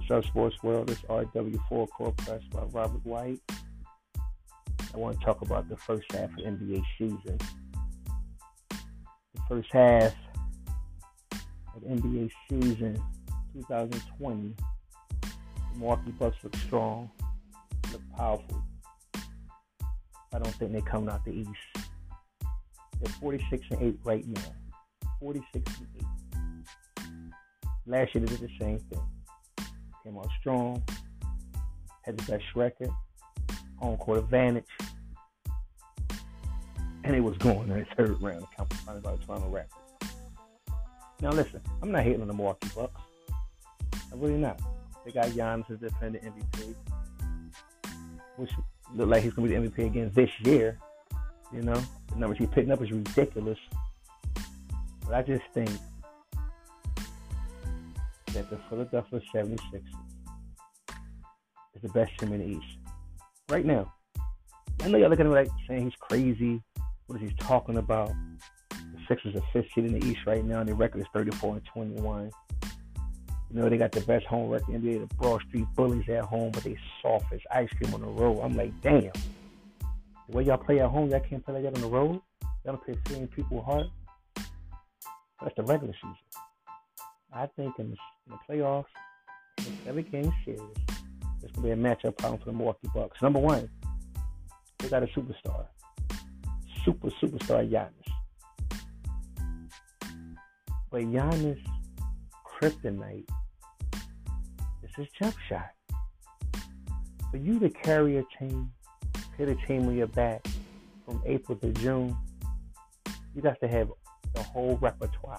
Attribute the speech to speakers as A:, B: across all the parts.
A: What's up, Sports World? It's RW4 Core Press by Robert White. I want to talk about the first half of the NBA season. The first half of the NBA season 2020, the Milwaukee Bucks look strong, look powerful. I don't think they're coming out the East. They're 46-8 right now. 46-8. Last year they did the same thing. Came out strong, had the best record, home court advantage, and it was going in the third round of conference finals by the Toronto Raptors. Now listen, I'm not hating on the Milwaukee Bucks. I'm really not. They got Giannis as defending MVP, which look like he's going to be the MVP again this year. You know, the numbers he's picking up is ridiculous. But I just think that the Philadelphia 76ers is the best team in the East right now. I know y'all looking at me like saying he's crazy. What is he talking about? The Sixers are 5th seed in the East right now, and their record is 34-21. You know, they got the best home record in the NBA. The Broad Street Bullies at home, but they soft as ice cream on the road. I'm like, damn. The way y'all play at home, y'all can't play like that on the road. Y'all don't play seeing people hard. That's the regular season. I think in the playoffs, every game series, it's going to be a matchup problem for the Milwaukee Bucks. Number one, they got a superstar. Superstar Giannis. But Giannis' kryptonite is his jump shot. For you to carry a team, hit a team on your back from April to June, you got to have the whole repertoire.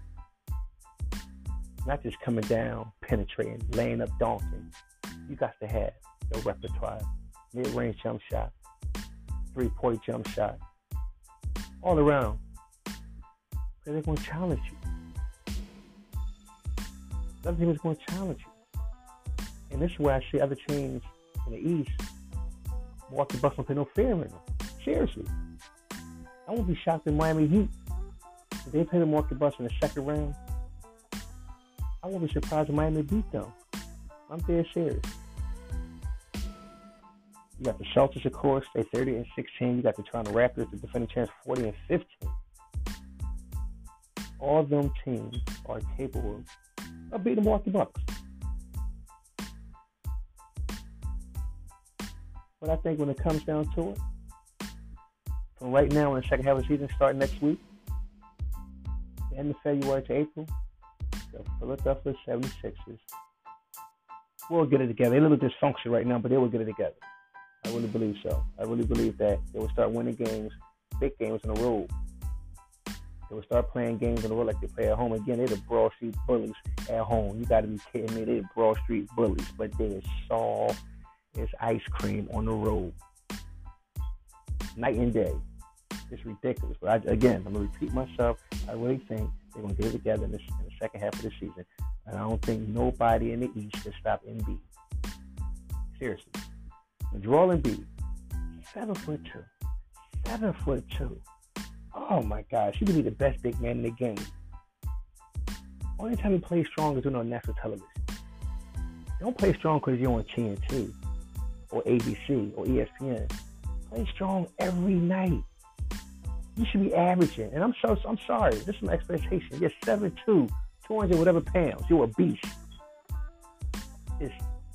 A: Not just coming down, penetrating, laying up, donking. You got to have your repertoire. Mid-range jump shot, 3-point jump shot, all around. Because they're going to challenge you. Other teams are going to challenge you. And this is where I see other teams in the East, Milwaukee Bucks don't put no fear in them. Seriously. I won't be shocked if Miami Heat, if they play the Milwaukee Bucks in the second round, I won't be surprised if Miami beat them. I'm dead serious. You got the Celtics, of course, they're 30-16. You got the Toronto Raptors, the defending champs, 40-15. All of them teams are capable of beating the Milwaukee Bucks. But I think when it comes down to it, from right now in the second half of the season, starting next week, the end of February to April, the Philadelphia 76ers will get it together. They're a little dysfunctional right now, but they will get it together. I really believe so. I really believe that they will start winning games, big games on the road. They will start playing games on the road like they play at home. Again, they're the Broad Street Bullies at home. You got to be kidding me. They're the Broad Street Bullies, but they're soft as ice cream on the road. Night and day. It's ridiculous. But I'm going to repeat myself. I really think they're going to get it together in the second half of the season. And I don't think nobody in the East can stop Embiid. Seriously. Joel Embiid, 7'2". 7'2". Oh my gosh, he could be the best big man in the game. Only time he plays strong is on national television. Don't play strong because you're on TNT or ABC or ESPN. Play strong every night. You should be averaging. And I'm sorry. This is my expectation. You're 7'2", 200 whatever pounds. You're a beast. It's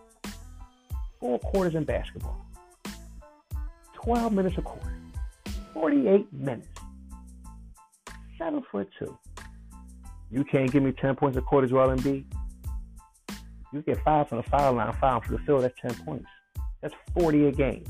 A: 4 quarters in basketball. 12 minutes a quarter. 48 minutes. 7'2". You can't give me 10 points a quarter, Joel Embiid. You get 5 from the foul line, 5 from the field, that's 10 points. That's 40 a game.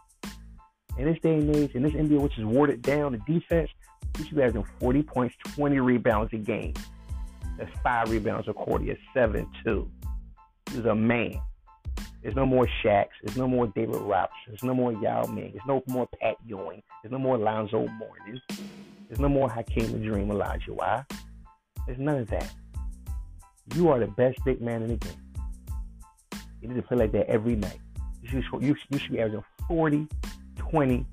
A: In this day and age, in this NBA, which is watered down, the defense, you should be averaging 40 points, 20 rebounds a game. That's 5 rebounds a quarter. You're 7'2". He's a man. There's no more Shaqs. There's no more David Robinson. There's no more Yao Ming. There's no more Pat Ewing. There's no more Lonzo Mourning. There's no more Hakeem the Dream Elijah. Why? There's none of that. You are the best big man in the game. You need to play like that every night. You should be averaging 40, 20.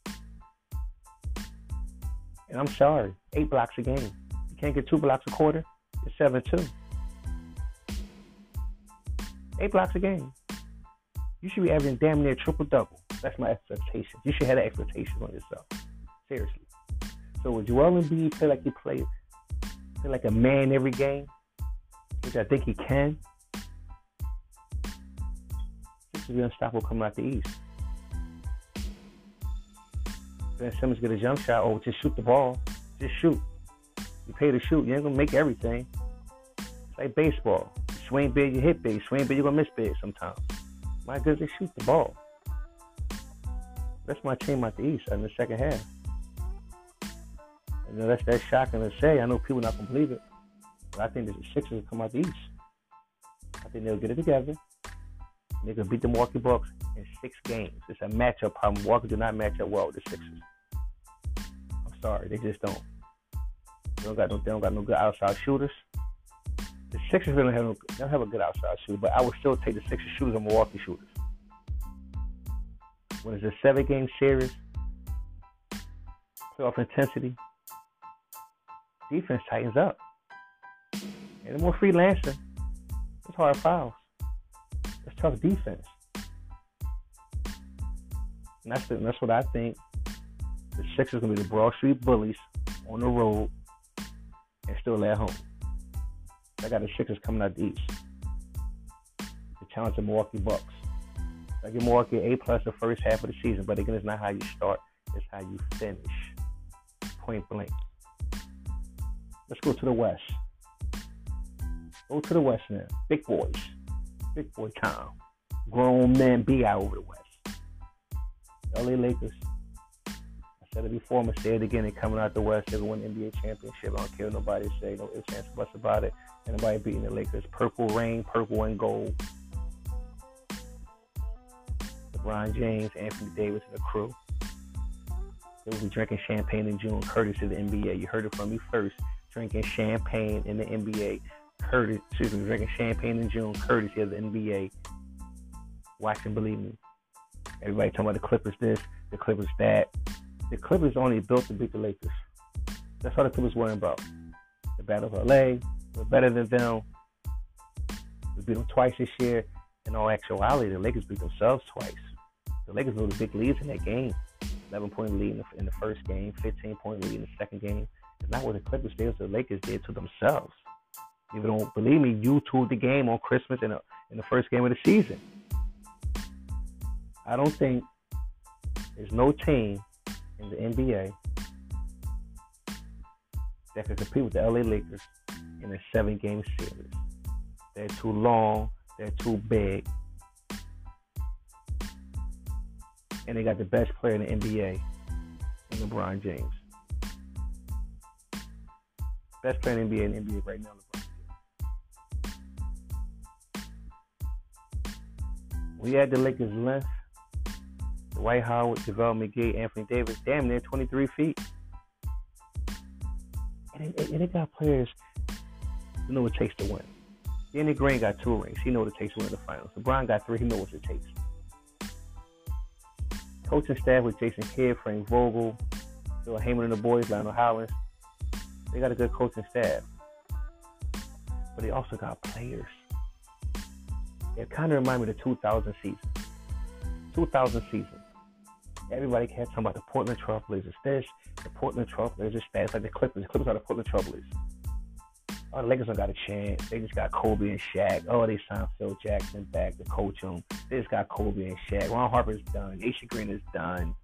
A: And I'm sorry, 8 blocks a game. You can't get 2 blocks a quarter. You're 7'2". 8 blocks a game. You should be averaging damn near triple-double. That's my expectation. You should have that expectation on yourself. Seriously. So would Joel Embiid play like he play like a man every game, which I think he can? This is unstoppable coming out the East. Ben Simmons get a jump shot, or just shoot the ball. Just shoot. You pay to shoot. You ain't gonna make everything. It's like baseball. You swing big, you hit big. Swing big, you're gonna miss big sometimes. My goodness, shoot the ball. That's my team out the East in the second half. You know, that's shocking to say. I know people not gonna believe it, but I think the Sixers will come out the East. I think they'll get it together. They can beat the Milwaukee Bucks in 6 games. It's a matchup problem. Milwaukee do not match up well with the Sixers. I'm sorry, they just don't. They don't got no good outside shooters. The Sixers really don't have a good outside shooter, but I would still take the Sixers shooters and Milwaukee shooters. When it's a 7-game series, playoff intensity, defense tightens up. And the more freelancing, it's hard fouls. It's tough defense. And that's what I think. The Sixers are going to be the Broad Street Bullies on the road and still at home. I got the Sixers coming out the East to challenge the Milwaukee Bucks. I give Milwaukee an A+ the first half of the season, but again, it's not how you start, it's how you finish. Point blank. Let's go to the West. Go to the West now. Big boys. Big boy town. Grown men be out over the West. LA Lakers. I said it before, I'm going to say it again. They're coming out the West. They're going to win the NBA championship. I don't care what nobody say. No ifs, ands, buts about it. Anybody beating the Lakers. Purple rain, purple and gold. LeBron James, Anthony Davis, and the crew. They will be drinking champagne in June, courtesy of the NBA. You heard it from me first. Drinking champagne in the NBA. Drinking champagne in June, courtesy of the NBA. Watch and believe me. Everybody talking about the Clippers this, the Clippers that. The Clippers only built to beat the Lakers. That's all the Clippers worrying about. The Battle of LA, we're better than them. We beat them twice this year. In all actuality, the Lakers beat themselves twice. The Lakers blew the big leads in that game. 11-point lead in the first game, 15-point lead in the second game. It's not what the Clippers did, what the Lakers did to themselves. If you don't believe me, YouTube the game on Christmas in the first game of the season. I don't think there's no team in the NBA that can compete with the LA Lakers in a 7-game series. They're too long, they're too big, and they got the best player in the NBA, in LeBron James. Best player in the NBA right now, LeBron James. We had the Lakers length. Dwight Howard, JaVale McGee, Anthony Davis, damn near 23 feet. And they got players who know what it takes to win. Danny Green got 2 rings. He knows what it takes to win the finals. LeBron got 3. He knows what it takes. Coaching staff with Jason Kidd, Frank Vogel, Phil Heyman and the boys, Lionel Hollins. They got a good coaching staff. But they also got players. It kind of reminds me of the 2000 season. 2000 season. Everybody kept talking about the Portland Trailblazers this, the Portland Trailblazers that. It's like the Clippers. The Clippers are the Portland Trailblazers. Oh, the Lakers don't got a chance. They just got Kobe and Shaq. Oh, they signed Phil Jackson back to coach them. They just got Kobe and Shaq. Ron Harper's done. Aisha Green is done.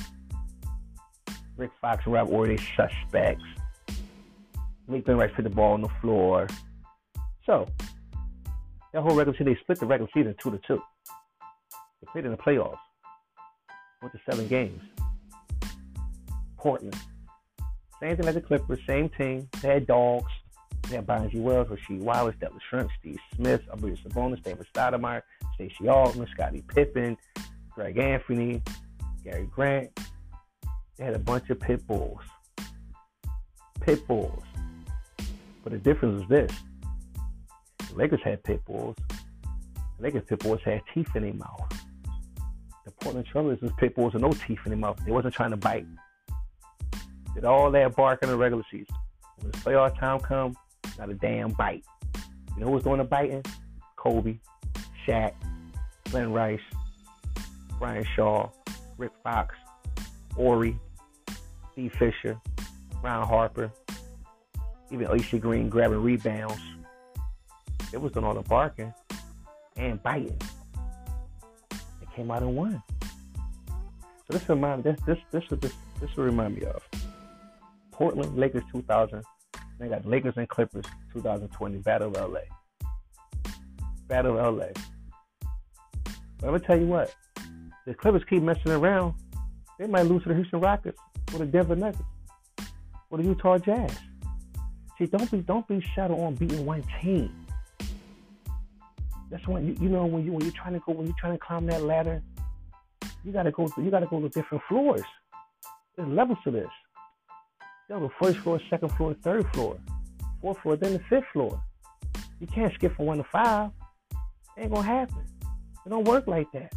A: Rick Fox and Rob Ory, they suspects. Make them right for the ball on the floor. So, that whole regular season, they split the regular season 2-2. They played in the playoffs. Went to 7 games. Portland. Same thing like the Clippers, same team. They had dogs. They had Bonzi Wells, Rasheed Wallace, Devin Shrimp, Steve Smith, Arvydas Sabonis, David Stoudemire, Stacey Altman, Scottie Pippen, Greg Anthony, Gary Grant. They had a bunch of pit bulls. Pit bulls. But the difference was this. The Lakers had pit bulls. The Lakers pit bulls had teeth in their mouth. The Portland Trailblazers was pit bulls with no teeth in their mouth. They wasn't trying to bite. Did all that bark in the regular season. When the playoff time come, not a damn bite. You know who's doing the biting? Kobe, Shaq, Glenn Rice, Brian Shaw, Rick Fox, Horry, Steve Fisher, Ron Harper, even A.C. Green grabbing rebounds. It was doing all the barking and biting. It came out and won. So this will remind me of Portland Lakers 2000. They got Lakers and Clippers 2020 Battle of LA. Battle of LA. But I'm gonna tell you what, the Clippers keep messing around, they might lose to the Houston Rockets or the Denver Nuggets or the Utah Jazz. See, don't be settled on beating one team. That's when when you're trying to climb that ladder, you gotta go to different floors. There's levels to this. The first floor, second floor, third floor, fourth floor, then the fifth floor. You can't skip from 1 to 5. It ain't gonna happen. It don't work like that.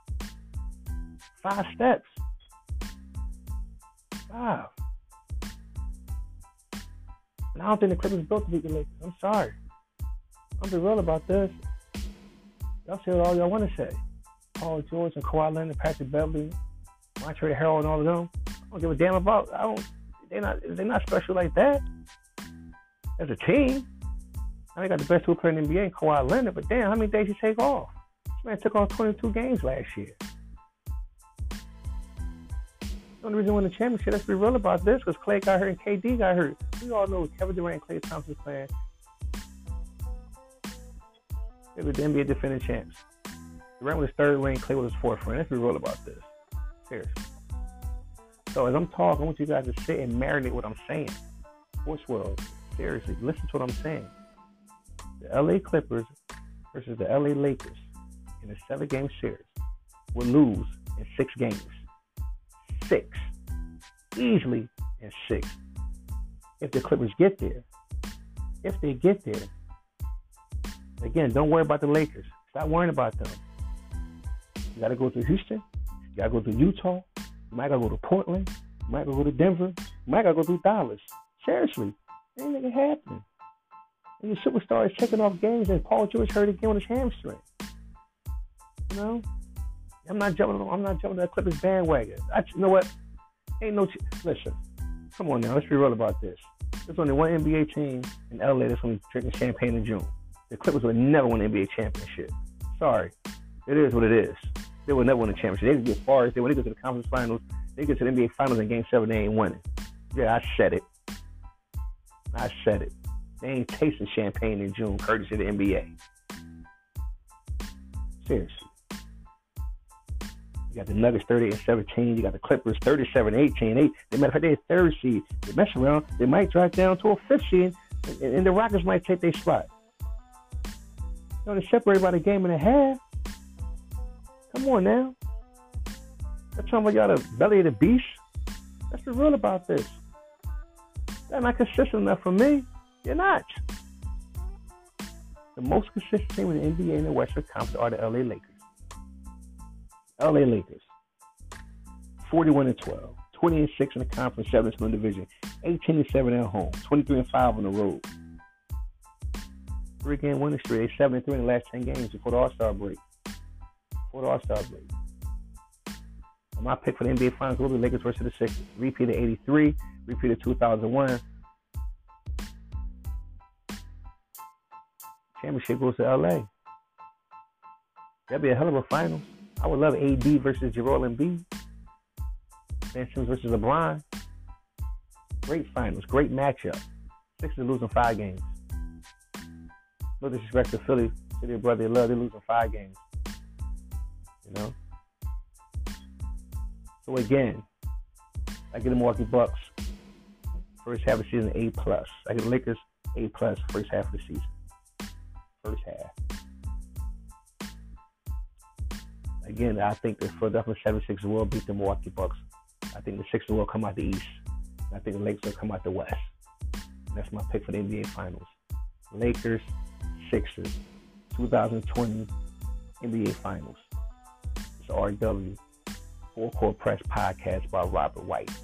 A: 5 steps. 5. And I don't think the Clippers built to beat the Lakers. I'm sorry. I'm be real about this. Y'all say what all y'all want to say. Paul George and Kawhi Leonard, Patrick Beverly, Montrezl Harrell, and all of them. I don't give a damn about. They're not special like that. As a team, they got the best two player in the NBA, Kawhi Leonard. But damn, how many days you take off? This man took off 22 games last year. The only reason we won the championship, let's be real about this, because Clay got hurt and KD got hurt. We all know Kevin Durant and Klay Thompson playing. They were the NBA defending champs. Durant was his 3rd ring, Klay was his 4th ring. Let's be real about this. Seriously. So as I'm talking, I want you guys to sit and marinate what I'm saying. Sports world, seriously, listen to what I'm saying. The LA Clippers versus the LA Lakers in a 7-game series will lose in 6 games. 6. Easily in 6. If the Clippers get there. If they get there. Again, don't worry about the Lakers. Stop worrying about them. You got to go to Houston. You got to go to Utah. You might got to go to Portland. You might got to go to Denver. You might got to go to Dallas. Seriously. Ain't nothing happening. And your superstar is taking off games and Paul George hurt again on his hamstring. You know? I'm not jumping on that Clippers bandwagon. You know what? Ain't no... Listen. Come on now. Let's be real about this. There's only one NBA team in LA that's going to be drinking champagne in June. The Clippers would never win the NBA championship. Sorry. It is what it is. They would never win the championship. They would get far as when they go to the conference finals, they get to the NBA finals in Game 7, they ain't winning. Yeah, I said it. They ain't tasting champagne in June, courtesy of the NBA. Seriously. You got the Nuggets 38-17. You got the Clippers 37-18. Matter of fact, they're 3rd seed. They mess around. They might drop down to a 5th seed, and the Rockets might take their spot. They're separated by the game and a half. Come on now. They're talking about y'all the belly of the beast. Let's be real about this. They're not consistent enough for me. You're not. The most consistent team in the NBA in the Western Conference are the LA Lakers. LA Lakers. 41-12. 20-6 in the conference, 7-2 in the division. 18-7 at home. 23-5 on the road. 3-game winning streak. 7-3 in the last 10 games before the All-Star break. My pick for the NBA Finals will be Lakers versus the Sixers. Repeat of 83, repeat of 2001. Championship goes to LA. That'd be a hell of a final. I would love AD versus Joel Embiid. Ben Simmons versus LeBron. Great finals, great matchup. Sixers are losing 5 games. No disrespect to Philly, City of Brotherly Love, they're losing 5 games. You know? So again, I get the Milwaukee Bucks first half of the season A+. I get the Lakers A+ first half of the season. First half. Again, I think the Philadelphia 76ers will beat the Milwaukee Bucks. I think the Sixers will come out the East. I think the Lakers will come out the West. And that's my pick for the NBA Finals. Lakers, Sixers, 2020 NBA Finals. It's RW, Full Court Press Podcast by Robert White.